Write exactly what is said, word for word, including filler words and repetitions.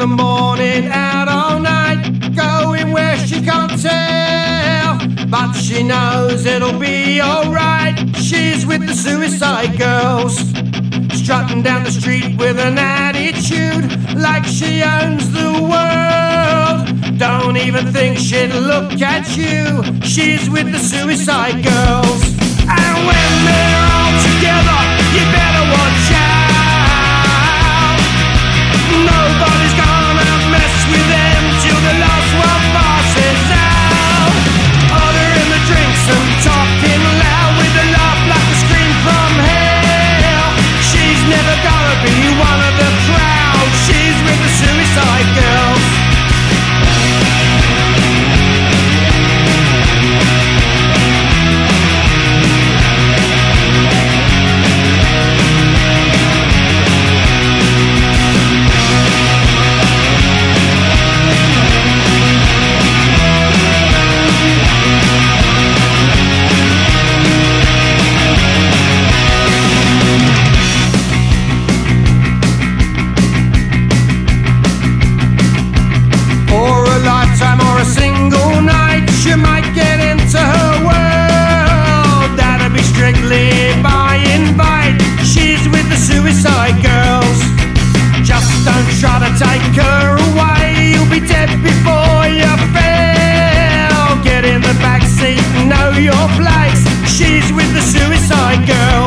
the morning, out all night, going where she can't tell, but she knows it'll be alright. She's with the Suicide Girls, strutting down the street with an attitude like she owns the world. Don't even think she'd look at you. She's with the Suicide Girls. And when they're all together, you better watch out. Nobody's gonna mess with them till the last one passes out. Ordering the drinks and talking loud with a laugh like a scream from hell. She's never gonna be one of the crowd. She's with the Suicide Girls. Lifetime or a single night, you might get into her world. That'll be strictly by invite. She's with the Suicide Girls. Just don't try to take her away. You'll be dead before you fail. Get in the back seat and know your place. She's with the Suicide Girls.